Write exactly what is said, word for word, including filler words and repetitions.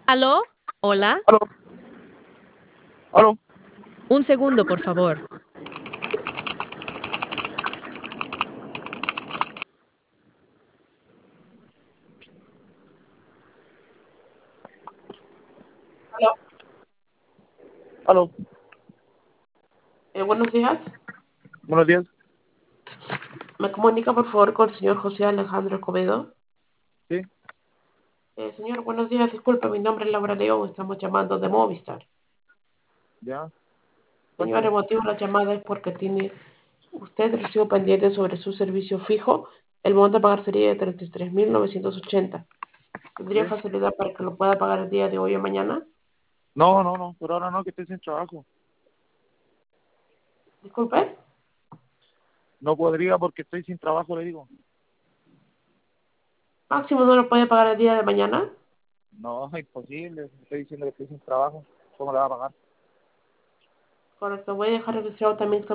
¿Aló? ¿Hola? Aló, aló, Un segundo, por favor. Aló, aló. eh, buenos días. Buenos días. ¿Me comunica por favor con el señor José Alejandro Escobedo? Sí, Eh, señor, buenos días. Disculpe, mi nombre es Laura León. Estamos llamando de Movistar. ya, Señor, el cuénteme. motivo de la llamada es porque tiene usted recibo pendiente sobre su servicio fijo. El monto a pagar sería de treinta y tres mil novecientos ochenta. ¿Tendría Sí. facilidad para que lo pueda pagar el día de hoy o mañana? No, no, no, por ahora no, que estoy sin trabajo. Disculpe. No podría porque estoy sin trabajo, le digo. Máximo no lo puede pagar el día de mañana. No, es imposible. Estoy diciendo que estoy sin trabajo. ¿Cómo le va a pagar? Correcto. Voy a dejar registrado también